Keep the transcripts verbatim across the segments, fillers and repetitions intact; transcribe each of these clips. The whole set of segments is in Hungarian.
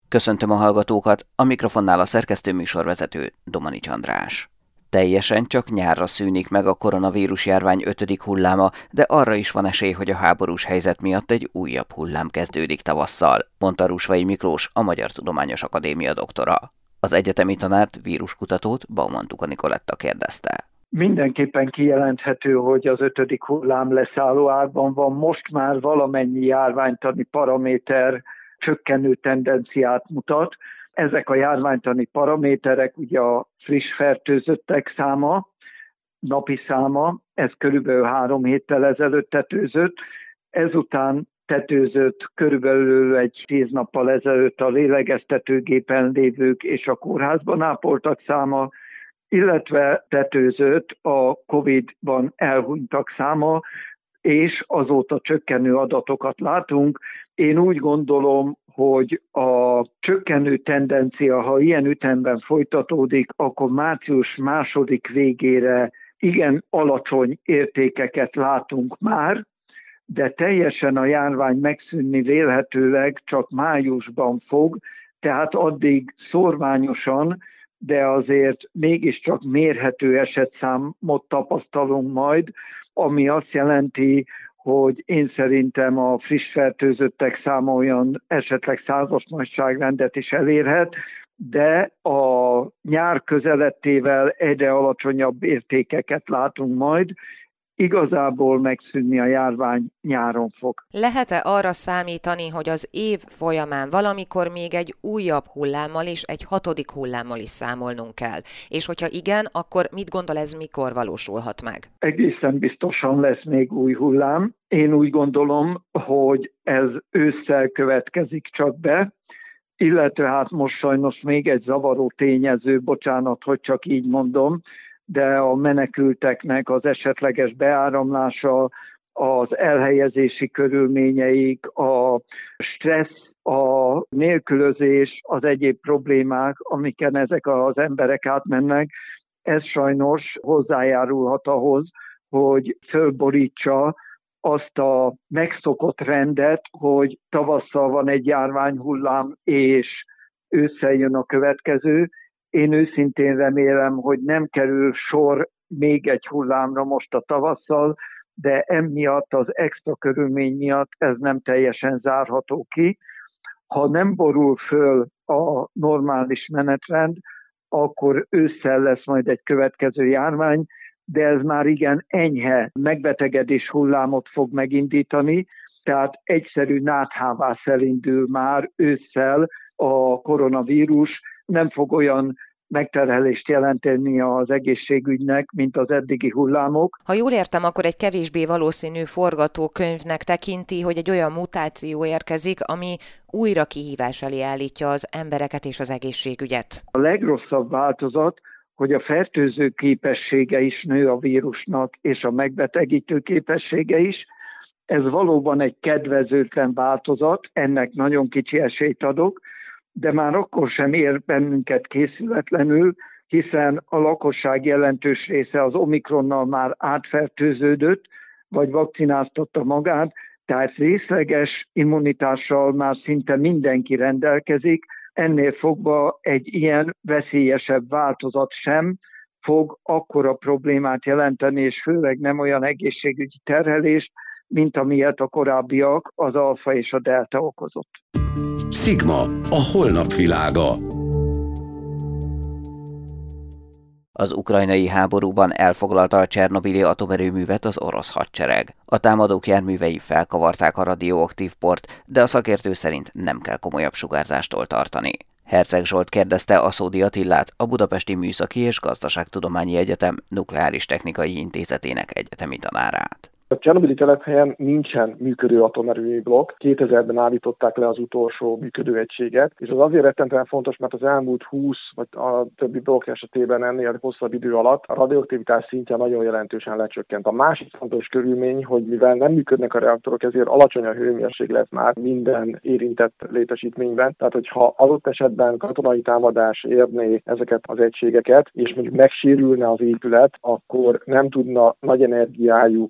Köszöntöm a hallgatókat, a mikrofonnál a szerkesztő műsorvezető Domanics András. Teljesen csak nyárra szűnik meg a koronavírus járvány ötödik hulláma, de arra is van esély, hogy a háborús helyzet miatt egy újabb hullám kezdődik tavasszal, mondta Rusvai Miklós, a Magyar Tudományos Akadémia doktora. Az egyetemi tanárt, víruskutatót Baumann-Tuka Nikoletta kérdezte. Mindenképpen kijelenthető, hogy az ötödik hullám leszálló árban van. Most már valamennyi járványtani paraméter csökkenő tendenciát mutat. Ezek a járványtani paraméterek ugye a friss fertőzöttek száma, napi száma, ez körülbelül három héttel ezelőtt tetőzött, ezután tetőzött körülbelül egy tíz nappal ezelőtt a lélegeztetőgépen lévők és a kórházban ápoltak száma, illetve tetőzött a Covid-ban elhunytak száma, és azóta csökkenő adatokat látunk. Én úgy gondolom, hogy a csökkenő tendencia, ha ilyen ütemben folytatódik, akkor március második végére igen alacsony értékeket látunk már, de teljesen a járvány megszűnni vélhetőleg csak májusban fog, tehát addig szórványosan, de azért mégiscsak mérhető esetszámot tapasztalunk majd, ami azt jelenti, hogy én szerintem a friss fertőzöttek száma olyan esetleg százas nagyságrendet is elérhet, de a nyár közelettével egyre alacsonyabb értékeket látunk majd, igazából megszűnni a járvány nyáron fog. Lehet-e arra számítani, hogy az év folyamán valamikor még egy újabb hullámmal és egy hatodik hullámmal is számolnunk kell? És hogyha igen, akkor mit gondol, ez mikor valósulhat meg? Egészen biztosan lesz még új hullám. Én úgy gondolom, hogy ez ősszel következik csak be, illetve hát most sajnos még egy zavaró tényező, bocsánat, hogy csak így mondom, de a menekülteknek az esetleges beáramlása, az elhelyezési körülményeik, a stressz, a nélkülözés, az egyéb problémák, amiken ezek az emberek átmennek, ez sajnos hozzájárulhat ahhoz, hogy fölborítsa azt a megszokott rendet, hogy tavasszal van egy járványhullám, és ősszel jön a következő. Én őszintén remélem, hogy nem kerül sor még egy hullámra most a tavasszal, de emiatt, az extra körülmény miatt ez nem teljesen zárható ki. Ha nem borul föl a normális menetrend, akkor ősszel lesz majd egy következő járvány, de ez már igen enyhe megbetegedés hullámot fog megindítani, tehát egyszerű náthává elindul már ősszel a koronavírus, nem fog olyan megterhelést jelenteni az egészségügynek, mint az eddigi hullámok. Ha jól értem, akkor egy kevésbé valószínű forgatókönyvnek tekinti, hogy egy olyan mutáció érkezik, ami újra kihívás elé állítja az embereket és az egészségügyet. A legrosszabb változat, hogy a fertőző képessége is nő a vírusnak, és a megbetegítő képessége is. Ez valóban egy kedvezőtlen változat, ennek nagyon kicsi esélyt adok, de már akkor sem ér bennünket készületlenül, hiszen a lakosság jelentős része az omikronnal már átfertőződött, vagy vakcináztatta magát, tehát részleges immunitással már szinte mindenki rendelkezik, ennél fogva egy ilyen veszélyesebb változat sem fog akkora problémát jelenteni, és főleg nem olyan egészségügyi terhelést, mint amilyet a korábbiak, az alfa és a delta okozott. Szigma, a holnap világa. Az ukrajnai háborúban elfoglalta a csernobili atomerőművet az orosz hadsereg. A támadók járművei felkavarták a radioaktív port, de a szakértő szerint nem kell komolyabb sugárzástól tartani. Herceg Zsolt kérdezte Aszódi Attillát, a Budapesti Műszaki és Gazdaságtudományi Egyetem Nukleáris Technikai Intézetének egyetemi tanárát. A csernobili telephelyen nincsen működő atomerőmű blokk. kétezerben állították le az utolsó működő egységet, és az azért rettentően fontos, mert az elmúlt húsz vagy a többi blokk esetében ennél hosszabb idő alatt a radioaktivitás szintje nagyon jelentősen lecsökkent. A másik fontos körülmény, hogy mivel nem működnek a reaktorok, ezért alacsony a hőmérséklet már minden érintett létesítményben. Tehát, hogyha adott esetben katonai támadás érné ezeket az egységeket, és mondjuk megsérülne az épület, akkor nem tudna nagy energiájú kibocsátani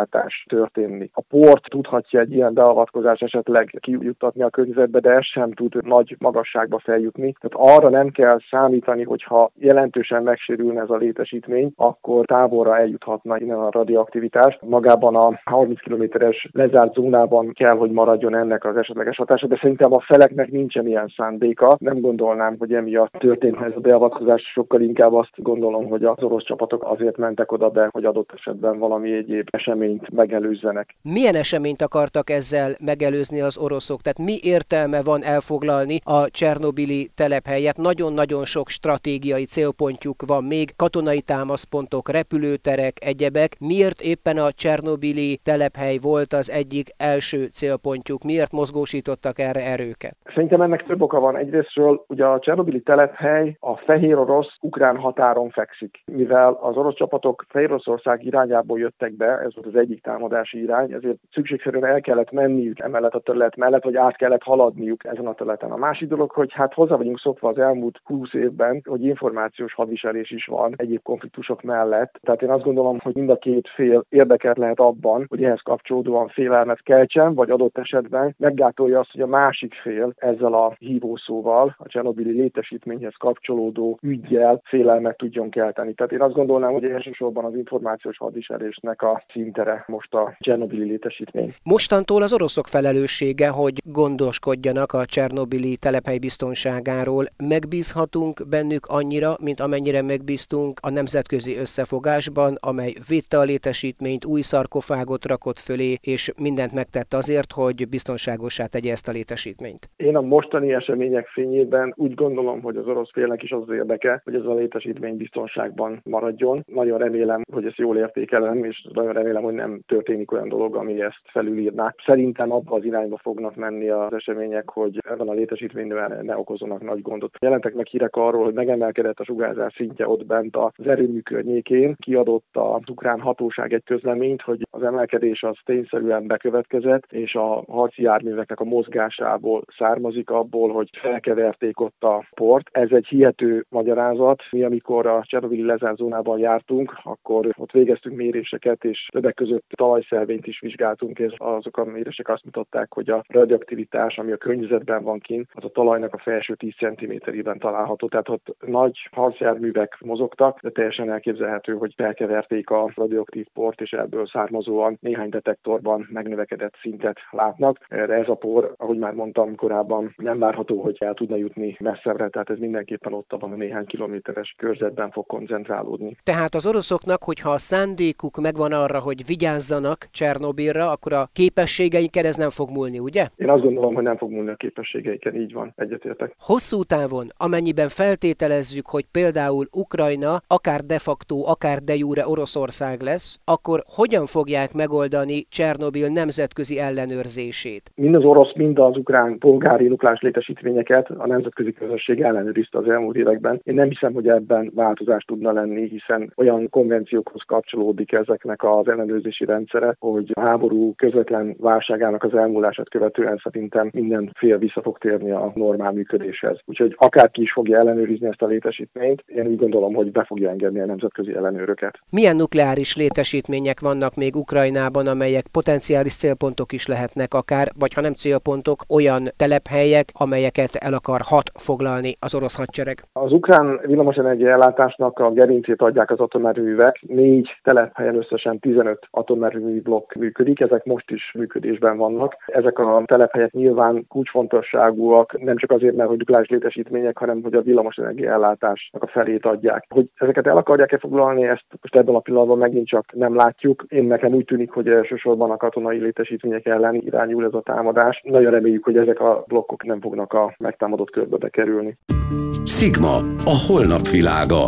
kibocsátás történni. A port tudhatja egy ilyen beavatkozás esetleg kijuttatni a környezetbe, de ez sem tud nagy magasságba feljutni. Tehát arra nem kell számítani, hogyha jelentősen megsérülne ez a létesítmény, akkor távolra eljuthatna innen a radioaktivitás. Magában a harminc kilométeres lezárt zónában kell, hogy maradjon ennek az esetleges hatása, de szerintem a feleknek nincsen ilyen szándéka. Nem gondolnám, hogy emiatt történt ez a beavatkozás, sokkal inkább azt gondolom, hogy az orosz csapatok azért mentek oda be, hogy adott esetben valami egyéb eseményt megelőzzenek. Milyen eseményt akartak ezzel megelőzni az oroszok? Tehát mi értelme van elfoglalni a csernobili telephelyet? Nagyon-nagyon sok stratégiai célpontjuk van még, katonai támaszpontok, repülőterek, egyebek. Miért éppen a csernobili telephely volt az egyik első célpontjuk? Miért mozgósítottak erre erőket? Szerintem ennek több oka van. Egyrésztről ugye a csernobili telephely a fehér orosz-ukrán határon fekszik. Mivel az orosz csapatok Fehéroroszország irányából jöttek be, ez volt az egyik támadási irány, ezért szükségszerűen el kellett menniük emellett a terület mellett, vagy át kellett haladniuk ezen a területen. A másik dolog, hogy hát hozzá vagyunk szokva az elmúlt húsz évben, hogy információs hadviselés is van egyéb konfliktusok mellett. Tehát én azt gondolom, hogy mind a két fél érdekelt lehet abban, hogy ehhez kapcsolódóan félelmet keltsen, vagy adott esetben meggátolja azt, hogy a másik fél ezzel a hívószóval, a csernobili létesítményhez kapcsolódó üggyel félelmet tudjon kelteni. Tehát én azt gondolnám, hogy elsősorban az információs hadviselésnek a szintere most a csernobili létesítmény. Mostantól az oroszok felelőssége, hogy gondoskodjanak a csernobili telephely biztonságáról. Megbízhatunk bennük annyira, mint amennyire megbíztunk a nemzetközi összefogásban, amely védte a létesítményt, új szarkofágot rakott fölé, és mindent megtett azért, hogy biztonságossá tegye ezt a létesítményt. Én a mostani események fényében úgy gondolom, hogy az orosz félnek is az az érdeke, hogy ez a létesítmény biztonságban maradjon. Nagyon remélem, hogy ezt jól értékelem, és nagyon remélem, hogy nem történik olyan dolog, ami ezt felülírná. Szerintem abba az irányba fognak menni az események, hogy ebben a létesítményben ne okozzanak nagy gondot. Jelentek meg hírek arról, hogy megemelkedett a sugárzás szintje ott bent az erőmű környékén. Kiadott az ukrán hatóság egy közleményt, hogy az emelkedés az tényszerűen bekövetkezett, és a harci járműveknek a mozgásából származik, abból, hogy felkeverték ott a port. Ez egy hihető magyarázat. Mi, amikor a csernobili lezárt zónában jártunk, akkor ott végeztünk méréseket, és többek között talajszelvényt is vizsgáltunk, és azok a mérések azt mutatták, hogy a radioaktivitás, ami a környezetben van kint, az a talajnak a felső tíz centiméterében található. Tehát ott nagy harcjárművek mozogtak, de teljesen elképzelhető, hogy felkeverték a radioaktív port, és ebből származóan néhány detektorban megnövekedett szintet látnak. Erre ez a por, ahogy már mondtam korábban, nem várható, hogy el tudna jutni messzebbre, tehát ez mindenképpen ott abban a néhány kilométeres körzetben fog koncentrálódni. Tehát az oroszoknak, hogyha a szándékuk megvan arra, hogy vigyázzanak Csernobilra, akkor a képességeiken ez nem fog múlni, ugye? Én azt gondolom, hogy nem fog múlni a képességeiken, így van, egyetértek. Hosszú távon, amennyiben feltételezzük, hogy például Ukrajna akár de facto, akár de jure Oroszország lesz, akkor hogyan fogják megoldani Csernobil nemzetközi ellenőrzését? Mind az orosz, mind az ukrán polgári nukleáris létesítményeket a nemzetközi közösség ellenőrizte az elmúlt években. Én nem hiszem, hogy ebben változás tudna lenni, hiszen olyan konvenciókhoz kapcsolódik ezeknek az ellenőrzési rendszere, hogy a háború közvetlen válságának az elmúlását követően szerintem minden fél vissza fog térni a normál működéshez. Úgyhogy akárki is fogja ellenőrizni ezt a létesítményt, én úgy gondolom, hogy be fogja engedni a nemzetközi ellenőröket. Milyen nukleáris létesítmények vannak még Ukrajnában, amelyek potenciális célpontok is lehetnek akár, vagy ha nem célpontok, olyan telephelyek, amelyeket el akarhat foglalni az orosz hadsereg? Az ukrán villamosenergia ellátásnak a gerincét adják az atomerőművek. Négy telephelyen összesen tizenöt atomerőmű blokk működik, ezek most is működésben vannak. Ezek a telephelyek nyilván kulcsfontosságúak, nem csak azért, mert hogy nukleáris létesítmények, hanem hogy a villamosenergia ellátásnak a felét adják. Hogy ezeket el akarják-e foglalni, ezt most ebben a pillanatban megint csak nem látjuk. Én nekem úgy tűnik, hogy elsősorban a katonai létesítmények ellen irányul ez a támadás. Nagyon reméljük, hogy ezek a blokkok nem fognak a megtámadott körbe bekerülni. Sigma, a holnap világa.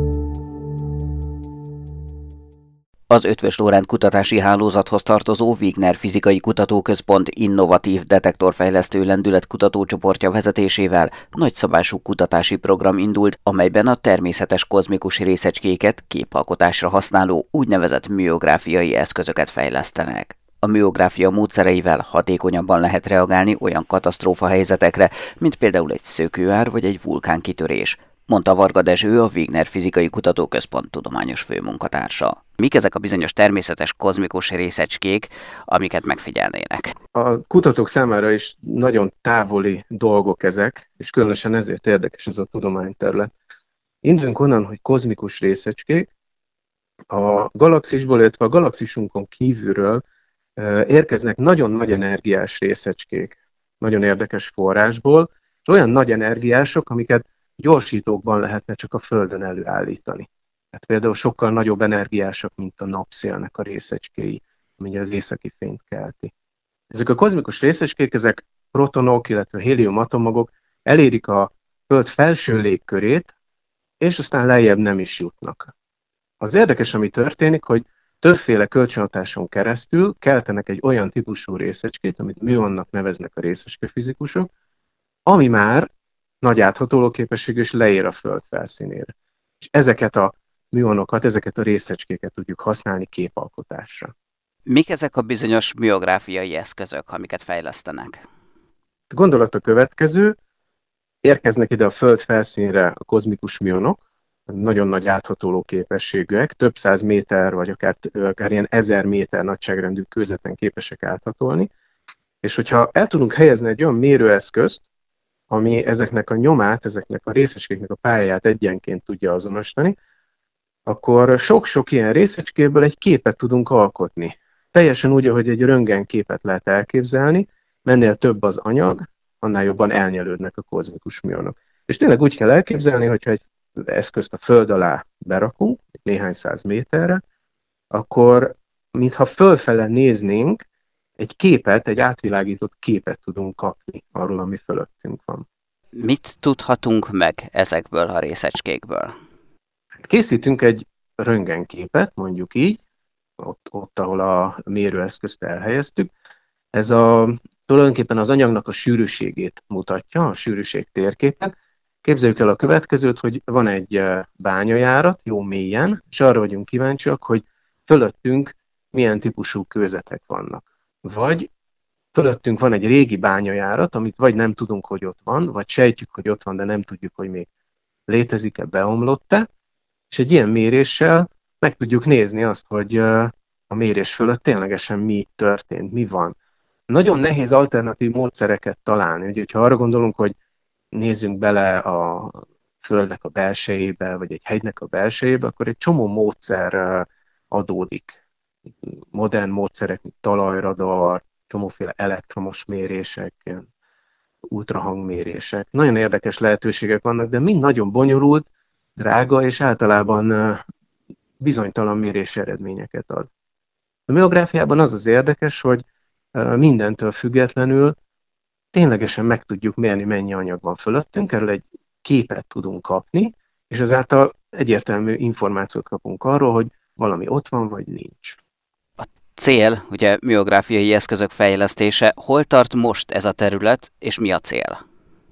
Az Eötvös Loránd kutatási hálózathoz tartozó Wigner Fizikai Kutatóközpont innovatív detektorfejlesztő lendületkutatócsoportja vezetésével nagyszabású kutatási program indult, amelyben a természetes kozmikus részecskéket képalkotásra használó úgynevezett műográfiai eszközöket fejlesztenek. A műográfia módszereivel hatékonyabban lehet reagálni olyan katasztrófa helyzetekre, mint például egy szökőár vagy egy vulkánkitörés. mondta Varga Dezső, a Wigner Fizikai Kutatóközpont tudományos főmunkatársa. Mik ezek a bizonyos természetes kozmikus részecskék, amiket megfigyelnének? A kutatók számára is nagyon távoli dolgok ezek, és különösen ezért érdekes ez a tudományterület. Induljunk onnan, hogy kozmikus részecskék a galaxisból, illetve a galaxisunkon kívülről érkeznek nagyon nagy energiás részecskék, nagyon érdekes forrásból, és olyan nagy energiások, amiket gyorsítókban lehetne csak a Földön előállítani. Hát például sokkal nagyobb energiásak, mint a napszélnek a részecskéi, ami az északi fényt kelti. Ezek a kozmikus részecskék, ezek protonok, illetve héliumatomagok elérik a Föld felső légkörét, és aztán lejjebb nem is jutnak. Az érdekes, ami történik, hogy többféle kölcsönhatáson keresztül keltenek egy olyan típusú részecskét, amit műonnak neveznek a részecskefizikusok, ami már nagy áthatoló képességű, és leér a Föld felszínére. És ezeket a műonokat, ezeket a részecskéket tudjuk használni képalkotásra. Mik ezek a bizonyos műográfiai eszközök, amiket fejlesztenek? A gondolat a következő, érkeznek ide a Föld felszínre a kozmikus műonok, nagyon nagy áthatoló képességűek, több száz méter, vagy akár, akár ilyen ezer méter nagyságrendű kőzeten képesek áthatolni, és hogyha el tudunk helyezni egy olyan mérőeszközt, ami ezeknek a nyomát, ezeknek a részecskéknek a pályáját egyenként tudja azonosítani, akkor sok-sok ilyen részecskéből egy képet tudunk alkotni. Teljesen úgy, ahogy egy röntgenképet lehet elképzelni, mennél több az anyag, annál jobban elnyelődnek a kozmikus műonok. És tényleg úgy kell elképzelni, hogyha egy eszközt a Föld alá berakunk, néhány száz méterre, akkor mintha fölfele néznénk, egy képet, egy átvilágított képet tudunk kapni arról, ami fölöttünk van. Mit tudhatunk meg ezekből a részecskékből? Készítünk egy röntgenképet, mondjuk így, ott, ott ahol a mérőeszközt elhelyeztük. Ez a, tulajdonképpen az anyagnak a sűrűségét mutatja, a sűrűség térképet. Képzeljük el a következőt, hogy van egy bányajárat, jó mélyen, és arra vagyunk kíváncsiak, hogy fölöttünk milyen típusú kőzetek vannak. Vagy fölöttünk van egy régi bányajárat, amit vagy nem tudunk, hogy ott van, vagy sejtjük, hogy ott van, de nem tudjuk, hogy még létezik-e, beomlott-e, és egy ilyen méréssel meg tudjuk nézni azt, hogy a mérés fölött ténylegesen mi történt, mi van. Nagyon nehéz alternatív módszereket találni, ugye, hogyha arra gondolunk, hogy nézzünk bele a Földnek a belsejébe, vagy egy hegynek a belsejébe, akkor egy csomó módszer adódik. Modern módszerek, mint talajradar, csomóféle elektromos mérések, ultrahangmérések. Nagyon érdekes lehetőségek vannak, de mind nagyon bonyolult, drága és általában bizonytalan mérési eredményeket ad. A műográfiában az az érdekes, hogy mindentől függetlenül ténylegesen meg tudjuk mérni, mennyi anyag van fölöttünk, erről egy képet tudunk kapni, és ezáltal egyértelmű információt kapunk arról, hogy valami ott van, vagy nincs. A cél, ugye műográfiai eszközök fejlesztése, hol tart most ez a terület, és mi a cél?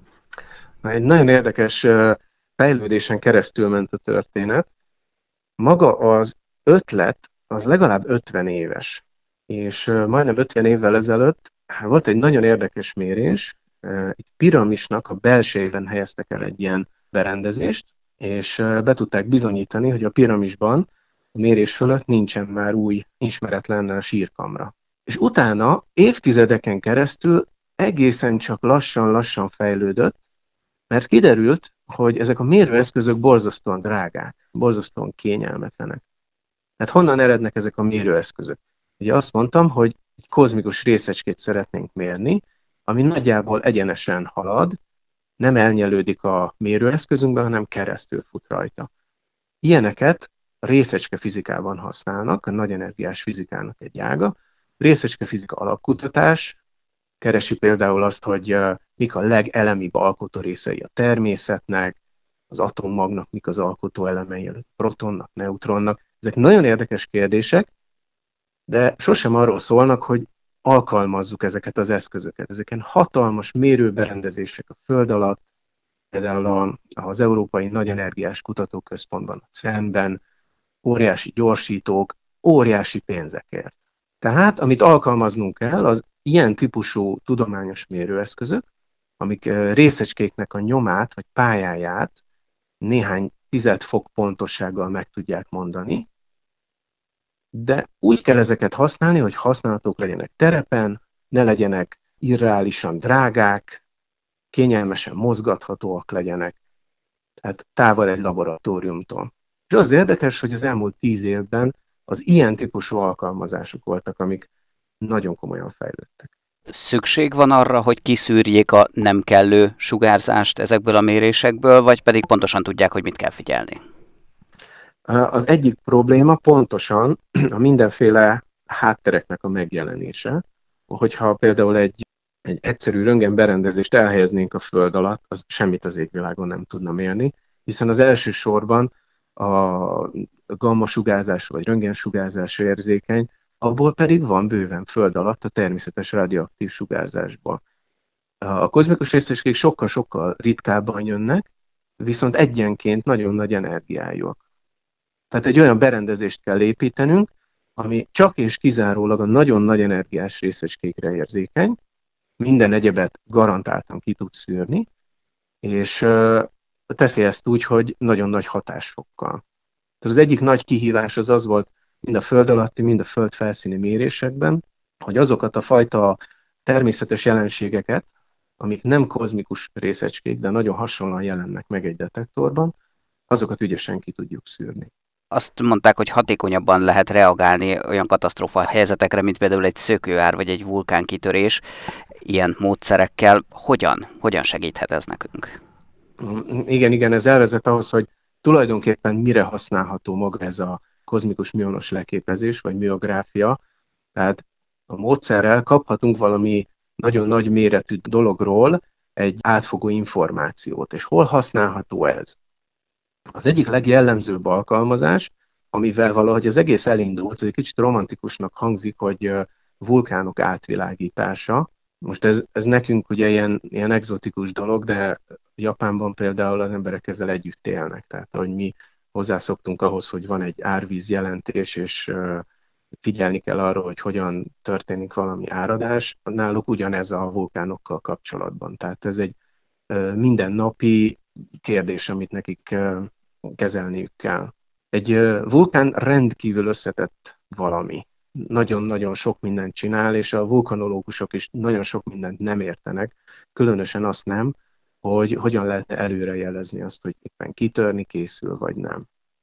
Egy nagyon érdekes fejlődésen keresztül ment a történet. Maga az ötlet az legalább ötven éves, és majdnem ötven évvel ezelőtt volt egy nagyon érdekes mérés, egy piramisnak a belsejében helyeztek el egy ilyen berendezést, és be tudták bizonyítani, hogy a piramisban a mérés fölött nincsen már új, ismeretlen sírkamra. És utána évtizedeken keresztül egészen csak lassan-lassan fejlődött, mert kiderült, hogy ezek a mérőeszközök borzasztóan drágák, borzasztóan kényelmetlenek. Hát honnan erednek ezek a mérőeszközök? Ugye azt mondtam, hogy egy kozmikus részecskét szeretnénk mérni, ami nagyjából egyenesen halad, nem elnyelődik a mérőeszközünkben, hanem keresztül fut rajta. Ilyeneket a részecske fizikában használnak, a nagy energiás fizikának egy ága. Részecske fizika alapkutatás keresi például azt, hogy mik a legelemibb alkotó részei a természetnek, az atommagnak mik az alkotó elemei, a protonnak, neutronnak. Ezek nagyon érdekes kérdések, de sosem arról szólnak, hogy alkalmazzuk ezeket az eszközöket. Ezeken hatalmas mérőberendezések a Föld alatt, például az Európai Nagy Energiás Kutatóközpontban, a cernben, óriási gyorsítók, óriási pénzekért. Tehát, amit alkalmaznunk kell, az ilyen típusú tudományos mérőeszközök, amik részecskéknek a nyomát vagy pályáját néhány tized fok pontossággal meg tudják mondani, de úgy kell ezeket használni, hogy használhatók legyenek terepen, ne legyenek irreálisan drágák, kényelmesen mozgathatóak legyenek, tehát távol egy laboratóriumtól. És az érdekes, hogy az elmúlt tíz évben az ilyen típusú alkalmazások voltak, amik nagyon komolyan fejlődtek. Szükség van arra, hogy kiszűrjék a nem kellő sugárzást ezekből a mérésekből, vagy pedig pontosan tudják, hogy mit kell figyelni? Az egyik probléma pontosan a mindenféle háttereknek a megjelenése. Hogyha például egy, egy egyszerű röntgenberendezést elhelyeznénk a föld alatt, az semmit az égvilágon nem tudna mérni, hiszen az első sorban a gamma-sugárzás vagy röntgensugárzásra érzékeny, abból pedig van bőven föld alatt a természetes radioaktív sugárzásban. A kozmikus részecskék sokkal-sokkal ritkábban jönnek, viszont egyenként nagyon nagy energiájúak. Tehát egy olyan berendezést kell építenünk, ami csak és kizárólag a nagyon nagy energiás részecskékre érzékeny, minden egyebet garantáltan ki tud szűrni, és teszi ezt úgy, hogy nagyon nagy hatásfokkal. Tehát az egyik nagy kihívás az az volt, mind a föld alatti, mind a föld felszíni mérésekben, hogy azokat a fajta természetes jelenségeket, amik nem kozmikus részecskék, de nagyon hasonlóan jelennek meg egy detektorban, azokat ügyesen ki tudjuk szűrni. Azt mondták, hogy hatékonyabban lehet reagálni olyan katasztrófa helyzetekre, mint például egy szökőár vagy egy vulkánkitörés. Ilyen módszerekkel hogyan? Hogyan segíthet ez nekünk? Igen, igen, ez elvezet ahhoz, hogy tulajdonképpen mire használható maga ez a kozmikus mionos leképezés, vagy miográfia. Tehát a módszerrel kaphatunk valami nagyon nagy méretű dologról egy átfogó információt. És hol használható ez? Az egyik legjellemzőbb alkalmazás, amivel valahogy az egész elindult, ez egy kicsit romantikusnak hangzik, hogy vulkánok átvilágítása. Most ez, ez nekünk ugye ilyen, ilyen egzotikus dolog, de Japánban például az emberek ezzel együtt élnek. Tehát, hogy mi hozzászoktunk ahhoz, hogy van egy árvíz jelentés, és figyelni kell arra, hogy hogyan történik valami áradás. Náluk ugyanez a vulkánokkal kapcsolatban. Tehát ez egy mindennapi kérdés, amit nekik kezelniük kell. Egy vulkán rendkívül összetett valami. Nagyon-nagyon sok mindent csinál, és a vulkanológusok is nagyon sok mindent nem értenek, különösen azt nem, hogy hogyan lehetne előrejelezni azt, hogy éppen kitörni készül, vagy nem.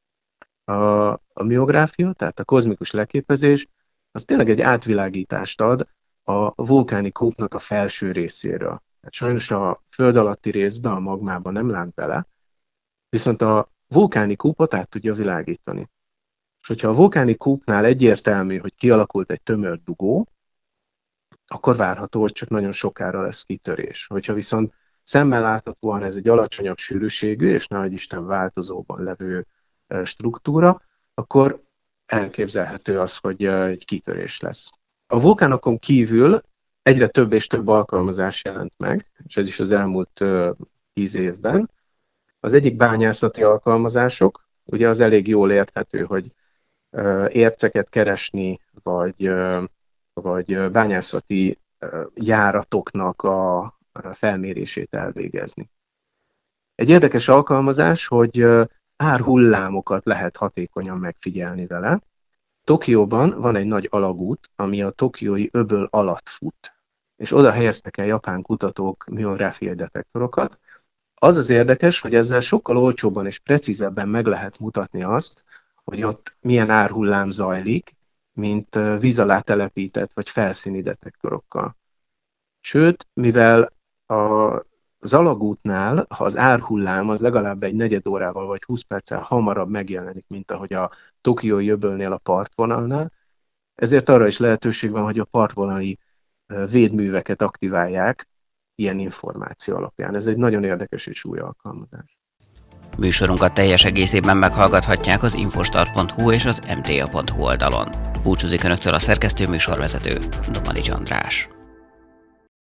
A, a miográfia, tehát a kozmikus leképezés, az tényleg egy átvilágítást ad a vulkáni kúpnak a felső részéről. Hát sajnos a föld alatti részben, a magmában nem lát bele, viszont a vulkáni kúpot át tudja világítani. És hogyha a vulkáni kúpnál egyértelmű, hogy kialakult egy tömör dugó, akkor várható, hogy csak nagyon sokára lesz kitörés. Hogyha viszont szemmel láthatóan ez egy alacsonyabb sűrűségű, és nehogy Isten változóban levő struktúra, akkor elképzelhető az, hogy egy kitörés lesz. A vulkánokon kívül egyre több és több alkalmazás jelent meg, és ez is az elmúlt tíz évben. Az egyik bányászati alkalmazások, ugye az elég jól érthető, hogy érceket keresni, vagy, vagy bányászati járatoknak a felmérését elvégezni. Egy érdekes alkalmazás, hogy árhullámokat lehet hatékonyan megfigyelni vele. Tokióban van egy nagy alagút, ami a tokiói öböl alatt fut, és oda helyeztek el japán kutatók miográfiai detektorokat. Az az érdekes, hogy ezzel sokkal olcsóbban és precízebben meg lehet mutatni azt, hogy ott milyen árhullám zajlik, mint víz alá telepített vagy felszíni detektorokkal. Sőt, mivel a, az alagútnál, ha az árhullám az legalább egy negyed órával vagy húsz perccel hamarabb megjelenik, mint ahogy a tokiói öbölnél a partvonalnál, ezért arra is lehetőség van, hogy a partvonali védműveket aktiválják ilyen információ alapján. Ez egy nagyon érdekes és új alkalmazás. Műsorunkat teljes egészében meghallgathatják az infostart pont hu és az em té á pont hu oldalon. Búcsúzik Önöktől a szerkesztő műsorvezető, Domanics András.